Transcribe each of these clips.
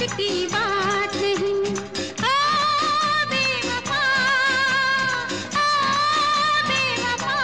की बात नहीं। ओ बेवफा, ओ बेवफा।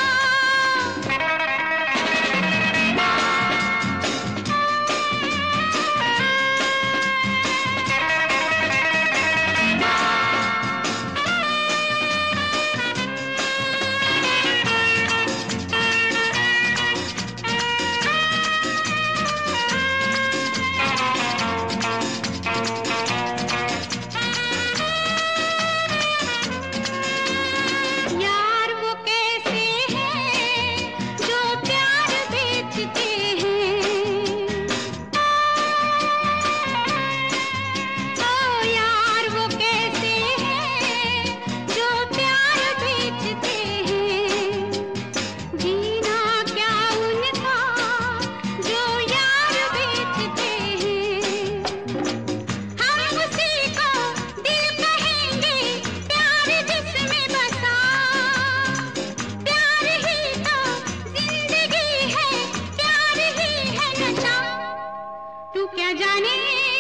यार वो कैसे हैं जो प्यार बेचते हैं। ओ यार वो कैसे हैं जो प्यार बेचते हैं। जीना क्या उनका जो यार बेचते हैं। हम उसी को दिल कहेंगे, प्यार जिसमें बसा। प्यार ही तो जिंदगी है, प्यार ही है नशा। तू क्या जाने